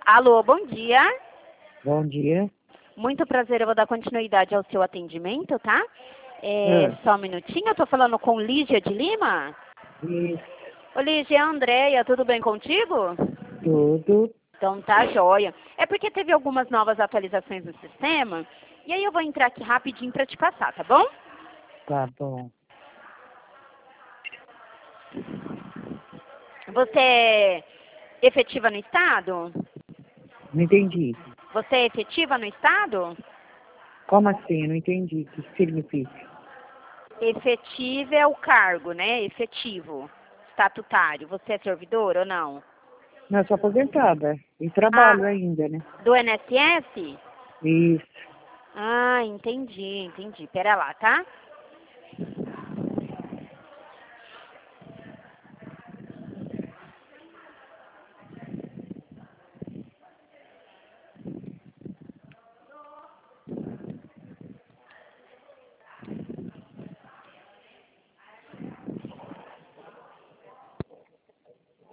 Alô, bom dia. Bom dia. Muito prazer, eu vou dar continuidade ao seu atendimento, tá? Só um minutinho, eu tô falando com Lígia de Lima. Isso, Ô Lígia, é a Andréia, tudo bem contigo? tudo. Então tá jóia. É porque teve algumas novas atualizações no sistema, e aí eu vou entrar aqui rapidinho pra te passar, tá bom? Tá bom. Você é efetiva no estado? Não entendi. Você é efetiva no estado? Como assim? Eu não entendi. O que significa? Efetivo é o cargo, né? Efetivo, estatutário. Você é servidor ou não? Não, eu sou aposentada. E trabalho Ah, ainda, né? do INSS? Isso. Ah, entendi. Pera lá, tá?